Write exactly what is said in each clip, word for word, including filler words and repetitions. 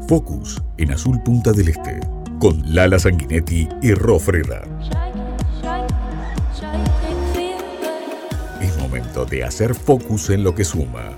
Focus en Azul Punta del Este, con Lala Sanguinetti y Ro Freda. Es momento de hacer focus en lo que suma.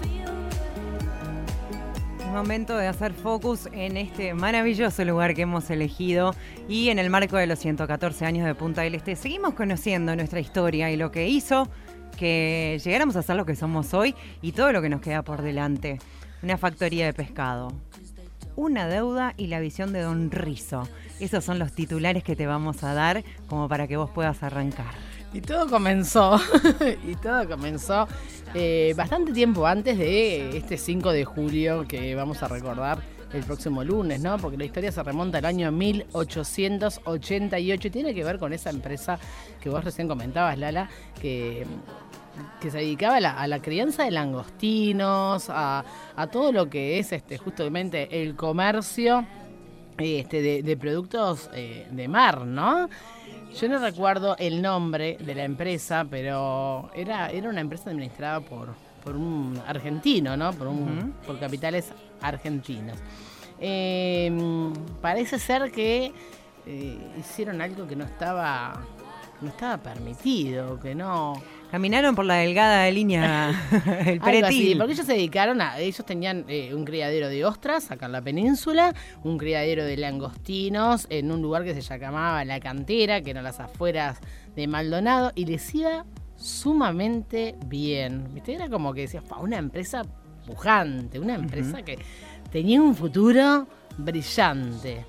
Es momento de hacer focus en este maravilloso lugar que hemos elegido y en el marco de los ciento catorce años de Punta del Este seguimos conociendo nuestra historia y lo que hizo que llegáramos a ser lo que somos hoy y todo lo que nos queda por delante. Una factoría de pescado, una deuda y la visión de Don Rizo. Esos son los titulares que te vamos a dar como para que vos puedas arrancar. Y todo comenzó, y todo comenzó eh, bastante tiempo antes de este cinco de julio que vamos a recordar el próximo lunes, ¿no? Porque la historia se remonta al año mil ochocientos ochenta y ocho y tiene que ver con esa empresa que vos recién comentabas, Lala, que, que se dedicaba a la, a la crianza de langostinos, a, a todo lo que es este justamente el comercio este, de, de productos eh, de mar, ¿no? Yo no recuerdo el nombre de la empresa, pero era, era una empresa administrada por, por un argentino, ¿no? Por, un, uh-huh. por capitales argentinos. Eh, parece ser que eh, hicieron algo que no estaba, no estaba permitido, que no... Caminaron por la delgada línea el pretil. Así, porque ellos se dedicaron a... Ellos tenían eh, un criadero de ostras acá en la península, un criadero de langostinos en un lugar que se llamaba La Cantera, que eran las afueras de Maldonado, y les iba sumamente bien. ¿Viste? Era como que decías, una empresa pujante, una empresa uh-huh. que tenía un futuro brillante.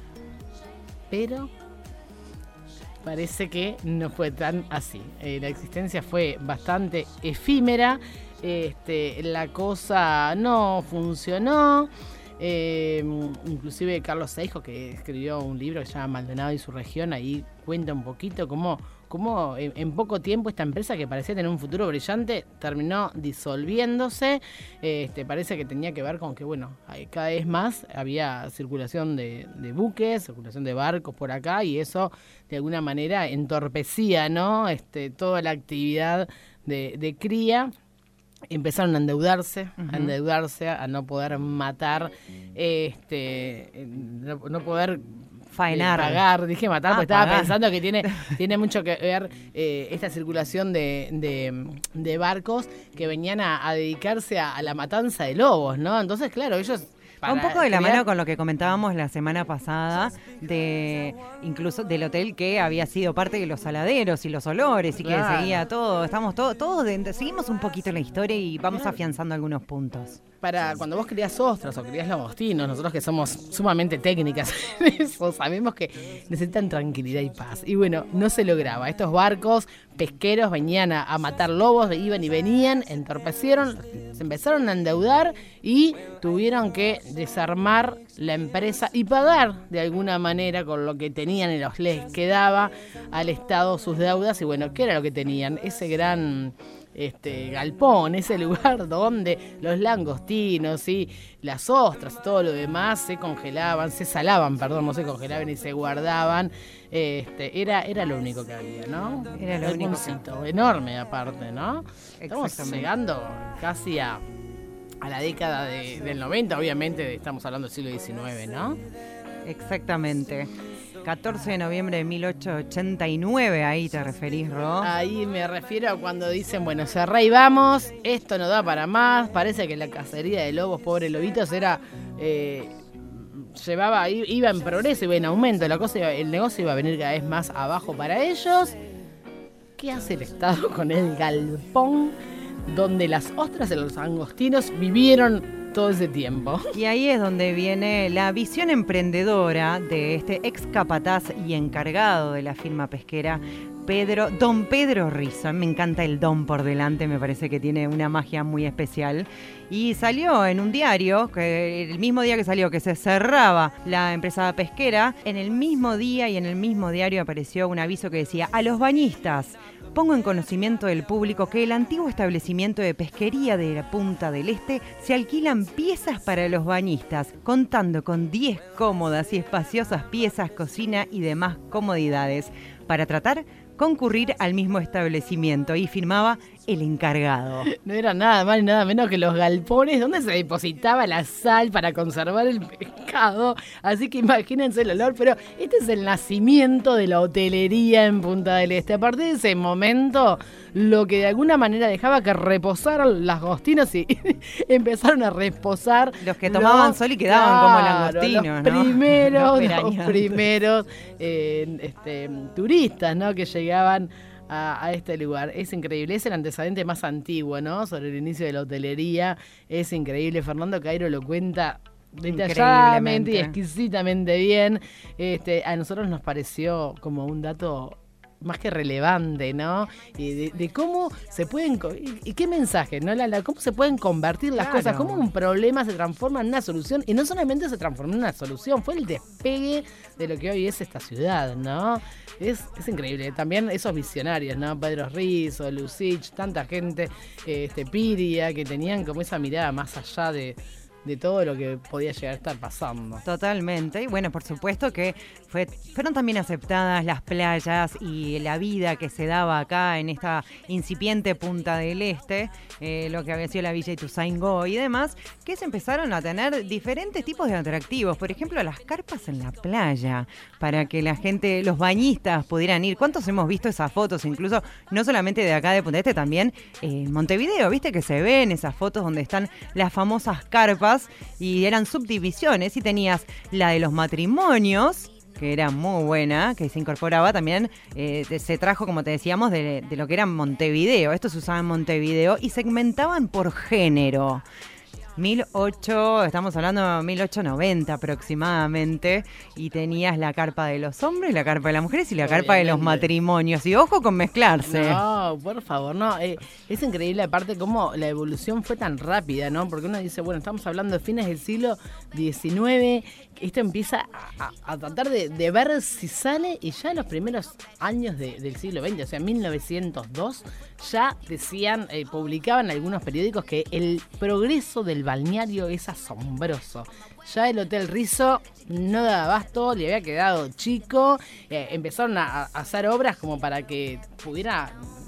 Pero... parece que no fue tan así. Eh, la existencia fue bastante efímera. Este, la cosa no funcionó. Eh, inclusive Carlos Seijo, que escribió un libro que se llama Maldonado y su región, ahí cuenta un poquito cómo, cómo en, en poco tiempo esta empresa que parecía tener un futuro brillante terminó disolviéndose. Este, parece que tenía que ver con que, bueno, cada vez más había circulación de, de buques, circulación de barcos por acá, y eso de alguna manera entorpecía, ¿no? Este, toda la actividad de, de cría. Empezaron a endeudarse, uh-huh. a endeudarse, a no poder matar, este, no, no poder faenar, eh, pagar, dije matar, ah, porque estaba pagar. pensando que tiene, tiene mucho que ver eh, esta circulación de, de, de barcos que venían a, a dedicarse a, a la matanza de lobos, ¿no? Entonces, claro, ellos... Un poco de la crear... mano con lo que comentábamos la semana pasada, de incluso del hotel que había sido parte de los saladeros y los olores y claro. que seguía todo. Estamos todos, todos de, seguimos un poquito la historia y vamos claro. afianzando algunos puntos. Para cuando vos crías ostras o crías langostinos, nosotros que somos sumamente técnicas en eso, sabemos que necesitan tranquilidad y paz. Y bueno, no se lograba. Estos barcos pesqueros venían a, a matar lobos, iban y venían, entorpecieron, se empezaron a endeudar y tuvieron que desarmar la empresa y pagar de alguna manera con lo que tenían y los les quedaba al Estado sus deudas. Y bueno, ¿qué era lo que tenían? Ese gran... este galpón, ese lugar donde los langostinos y las ostras y todo lo demás se congelaban, se salaban, perdón, no se congelaban y se guardaban. Este, era, era lo único que había, ¿no? Era lo único que... enorme aparte, ¿no? Estamos llegando casi a, a la década de, del noventa, obviamente estamos hablando del siglo diecinueve, ¿no? Exactamente. catorce de noviembre de mil ochocientos ochenta y nueve, ahí te referís, Ro. Ahí me refiero a cuando dicen, bueno, cerrá y vamos, esto no da para más, parece que la cacería de lobos, pobres lobitos, era, eh, llevaba, iba en progreso, iba en aumento, la cosa iba, el negocio iba a venir cada vez más abajo para ellos. ¿Qué hace el Estado con el galpón donde las ostras de los langostinos vivieron todo ese tiempo? Y ahí es donde viene la visión emprendedora de este ex capataz y encargado de la firma pesquera, Pedro, don Pedro Rizo. Me encanta el don por delante, me parece que tiene una magia muy especial. Y salió en un diario, que el mismo día que salió, que se cerraba la empresa pesquera, en el mismo día y en el mismo diario apareció un aviso que decía: a los bañistas, pongo en conocimiento del público que el antiguo establecimiento de pesquería de la Punta del Este se alquilan piezas para los bañistas, contando con diez cómodas y espaciosas piezas, cocina y demás comodidades, para tratar concurrir al mismo establecimiento. Y firmaba el encargado. No era nada más ni nada menos que los galpones donde se depositaba la sal para conservar el pescado. Así que imagínense el olor, pero este es el nacimiento de la hotelería en Punta del Este. A partir de ese momento, lo que de alguna manera dejaba que reposaran las langostinos y empezaron a reposar. Los que tomaban los, sol y quedaban claro, como langostinos, los ¿no? Primeros, los, los primeros eh, este, turistas, ¿no? Que llegaban A, a este lugar. Es increíble, es el antecedente más antiguo, ¿no? Sobre el inicio de la hotelería. Es increíble. Fernando Cairo lo cuenta detalladamente y exquisitamente bien. Este, a nosotros nos pareció como un dato más que relevante, ¿no? Y de, de cómo se pueden... Y, y qué mensaje, ¿no? La, la, cómo se pueden convertir las claro. cosas, cómo un problema se transforma en una solución. Y no solamente se transformó en una solución, fue el despegue de lo que hoy es esta ciudad, ¿no? Es, es increíble. También esos visionarios, ¿no? Pedro Rizzo, Lucich, tanta gente, este, Piria, que tenían como esa mirada más allá de... de todo lo que podía llegar a estar pasando. Totalmente. Y bueno, por supuesto que fue, fueron también aceptadas las playas y la vida que se daba acá en esta incipiente Punta del Este, eh, lo que había sido la Villa Ituzaingó y demás, que se empezaron a tener diferentes tipos de atractivos. Por ejemplo, las carpas en la playa, para que la gente, los bañistas pudieran ir. ¿Cuántos hemos visto esas fotos? Incluso, no solamente de acá de Punta del Este, también en Montevideo, ¿viste? Que se ven esas fotos donde están las famosas carpas y eran subdivisiones y tenías la de los matrimonios, que era muy buena, que se incorporaba también, eh, se trajo, como te decíamos, de, de lo que era Montevideo. Esto se usaba en Montevideo y segmentaban por género. mil ocho, estamos hablando de mil ochocientos noventa aproximadamente, y tenías la carpa de los hombres, la carpa de las mujeres y la Obviamente. carpa de los matrimonios. Y ojo con mezclarse. No, por favor, no. Eh, es increíble aparte cómo la evolución fue tan rápida, ¿no? Porque uno dice, bueno, estamos hablando de fines del siglo diecinueve, esto empieza a, a tratar de, de ver si sale, y ya en los primeros años de, del siglo veinte, o sea, mil novecientos dos, ya decían, eh, publicaban algunos periódicos que el progreso del balneario es asombroso. Ya el Hotel Rizzo no daba abasto, le había quedado chico, eh, empezaron a, a hacer obras como para que pudiera,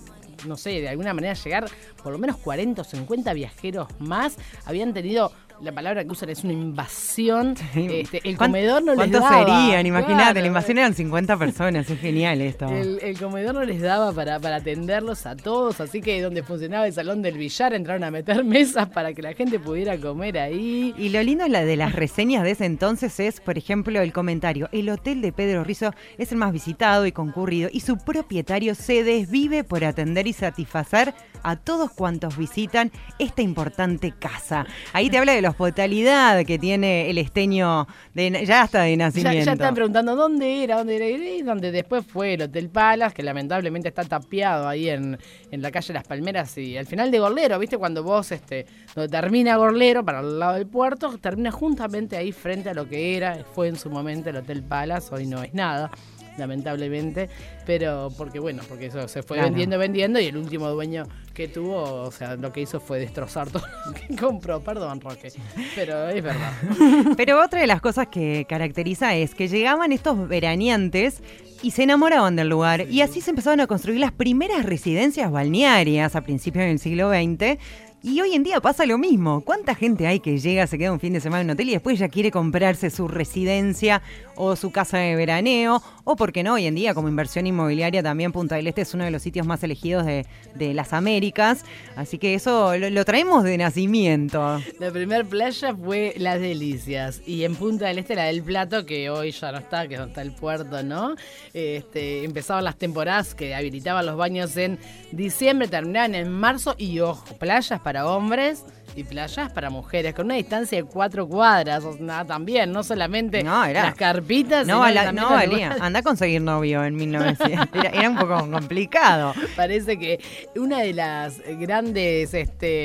no sé, de alguna manera llegar por lo menos cuarenta o cincuenta viajeros más. Habían tenido, la palabra que usan es una invasión. Sí. Este, el comedor no les daba. ¿Cuántos serían? Imagínate, claro, la invasión eran cincuenta personas, es genial esto. El, el comedor no les daba para, para atenderlos a todos, así que donde funcionaba el salón del billar entraron a meter mesas para que la gente pudiera comer ahí. Y lo lindo la de las reseñas de ese entonces es, por ejemplo, el comentario: el hotel de Pedro Rizzo es el más visitado y concurrido y su propietario se desvive por atender y satisfacer a todos cuantos visitan esta importante casa. Ahí te habla de la hospitalidad que tiene el esteño, de, ya hasta de nacimiento. Ya, ya están preguntando dónde era, dónde era, y donde después fue el Hotel Palace, que lamentablemente está tapiado ahí en, en la calle Las Palmeras y al final de Gorlero, ¿viste? Cuando vos, este, donde termina Gorlero, para el lado del puerto, termina justamente ahí frente a lo que era, fue en su momento el Hotel Palace, hoy no es nada, lamentablemente, pero porque bueno, porque eso se fue claro. vendiendo, vendiendo, y el último dueño que tuvo, o sea, lo que hizo fue destrozar todo lo que compró, perdón, Roque, pero es verdad. Pero otra de las cosas que caracteriza es que llegaban estos veraneantes y se enamoraban del lugar, sí. y así se empezaron a construir las primeras residencias balnearias a principios del siglo veinte. Y hoy en día pasa lo mismo. ¿Cuánta gente hay que llega, se queda un fin de semana en un hotel y después ya quiere comprarse su residencia o su casa de veraneo? O, ¿por qué no? Hoy en día, como inversión inmobiliaria, también Punta del Este es uno de los sitios más elegidos de, de las Américas. Así que eso lo, lo traemos de nacimiento. La primera playa fue Las Delicias. Y en Punta del Este, la del Plato, que hoy ya no está, que es donde está el puerto, ¿no? Este, empezaban las temporadas que habilitaban los baños en diciembre, terminaban en marzo. Y ojo, playas para hombres y playas para mujeres, con una distancia de cuatro cuadras, o nada, también, no solamente no, era, las carpitas. No, la, no valía, anda a conseguir novio en mil novecientos, era, era un poco complicado. Parece que una de las grandes este,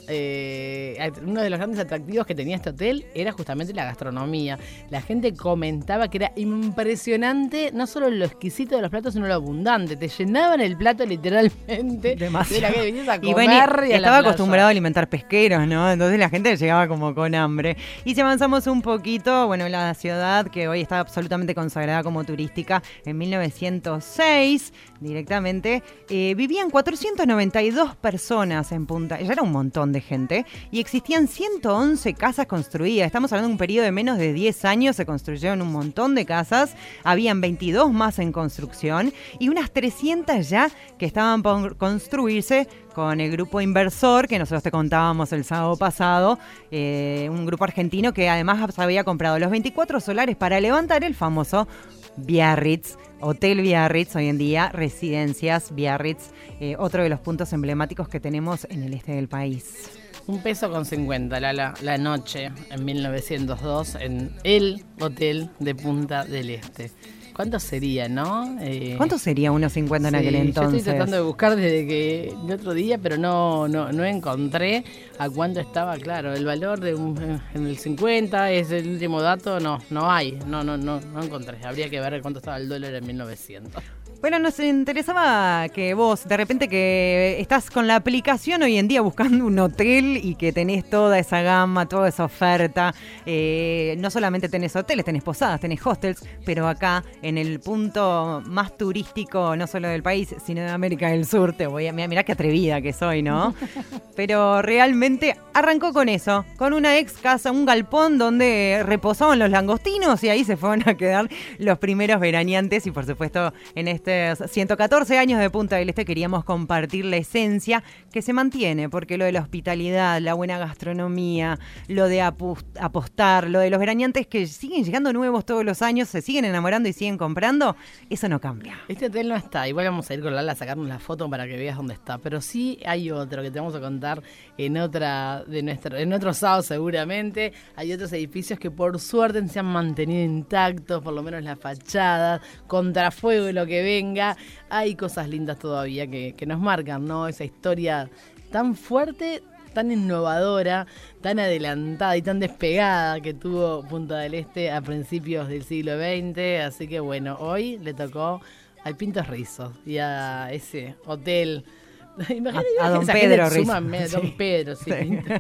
eh, uno de los grandes atractivos que tenía este hotel era justamente la gastronomía. La gente comentaba que era impresionante, no solo lo exquisito de los platos, sino lo abundante. Te llenaban el plato literalmente. Demasiado. De la que venías a comer. Y, venía, y a estaba la acostumbrado a alimentar pesqueros, ¿no? Entonces la gente llegaba como con hambre. Y si avanzamos un poquito, bueno, la ciudad que hoy está absolutamente consagrada como turística, en mil novecientos seis, directamente, eh, vivían cuatrocientas noventa y dos personas en Punta. Ya era un montón de gente. Y existían ciento once casas construidas. Estamos hablando de un periodo de menos de diez años. Se construyeron un montón de casas. Habían veintidós más en construcción y unas trescientas ya que estaban por construirse con el grupo inversor que nosotros te contábamos el sábado pasado, eh, un grupo argentino que además había comprado los veinticuatro solares para levantar el famoso Biarritz, Hotel Biarritz, hoy en día Residencias Biarritz, eh, otro de los puntos emblemáticos que tenemos en el este del país. Un peso con cincuenta la, la, la noche en mil novecientos dos en el Hotel de Punta del Este. ¿Cuánto sería, no? Eh, ¿Cuánto sería unos cincuenta en sí, aquel entonces? Yo estoy tratando de buscar desde que el otro día, pero no, no, no encontré a cuánto estaba, claro. El valor de un, en el cincuenta es el último dato, no, no hay, no, no, no, no encontré. Habría que ver cuánto estaba el dólar en mil novecientos. Bueno, nos interesaba que vos, de repente que estás con la aplicación hoy en día buscando un hotel y que tenés toda esa gama, toda esa oferta, eh, no solamente tenés hoteles, tenés posadas, tenés hostels, pero acá en el punto más turístico, no solo del país, sino de América del Sur, te voy a, mirá qué atrevida que soy, ¿no? Pero realmente arrancó con eso, con una ex casa, un galpón donde reposaban los langostinos y ahí se fueron a quedar los primeros veraneantes y por supuesto en este ciento catorce años de Punta del Este queríamos compartir la esencia que se mantiene, porque lo de la hospitalidad, la buena gastronomía, lo de apostar, lo de los veraneantes que siguen llegando nuevos todos los años, se siguen enamorando y siguen comprando, eso no cambia. Este hotel no está, igual vamos a ir con Lala a sacarnos la foto para que veas dónde está, pero sí hay otro que te vamos a contar en otra de nuestro, en otro sábado seguramente. Hay otros edificios que por suerte se han mantenido intactos, por lo menos las fachadas, contrafuego y lo que ven. Hay cosas lindas todavía que, que nos marcan, ¿no? Esa historia tan fuerte, tan innovadora, tan adelantada y tan despegada que tuvo Punta del Este a principios del siglo veinte. Así que bueno, hoy le tocó al Pintos Rizos y a ese hotel. Imagínate, a, a Don Pedro Rizos. Sí. Don Pedro, sí.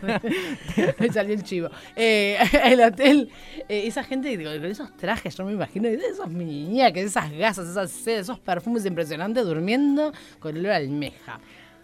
Me salió el chivo. Eh, el hotel, eh, esa gente con esos trajes, yo me imagino, esos miñaques, esas gasas, esas sedas, esos perfumes impresionantes durmiendo con olor a almeja.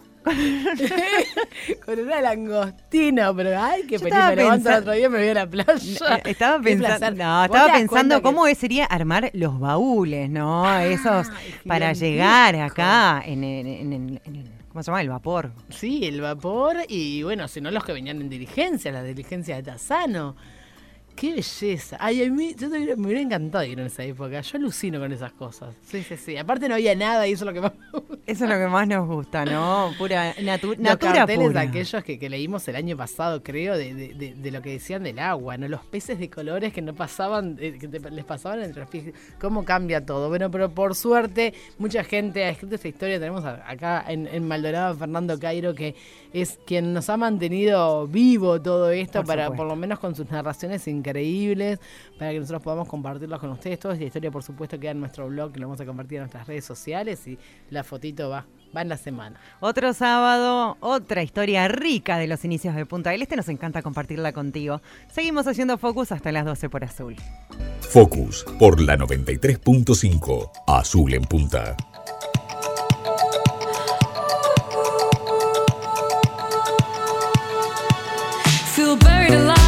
Con una langostina, pero ay, qué película. Me levanto el otro día, me voy a la playa. Estaba pensando, no, estaba pensando cómo que... sería armar los baúles, ¿no? Ah, esos para llegar acá en, en, en, en, en ¿cómo se llama? El vapor. Sí, el vapor y bueno, si no los que venían en diligencia, las diligencias de Tassano. ¡Qué belleza! Ay, a mí, yo te, me hubiera encantado ir en esa época. Yo alucino con esas cosas. Sí, sí, sí. Aparte no había nada y eso es lo que más me gusta. Eso es lo que más nos gusta, ¿no? Pura natu- Los natura carteles pura. aquellos que, que leímos el año pasado, creo, de, de, de, de lo que decían del agua, ¿no? Los peces de colores que no pasaban, eh, que te, les pasaban entre los pies. ¿Cómo cambia todo? Bueno, pero por suerte, mucha gente ha escrito esta historia. Tenemos acá en, en Maldonado a Fernando Cairo, que es quien nos ha mantenido vivo todo esto, por para supuesto. Por lo menos con sus narraciones increíbles, para que nosotros podamos compartirlos con ustedes. Toda esta historia, por supuesto, queda en nuestro blog, que lo vamos a compartir en nuestras redes sociales y la fotito va, va en la semana. Otro sábado, otra historia rica de los inicios de Punta del Este. Nos encanta compartirla contigo. Seguimos haciendo Focus hasta las doce por Azul. Focus por la noventa y tres punto cinco, Azul en Punta. Feel buried alive.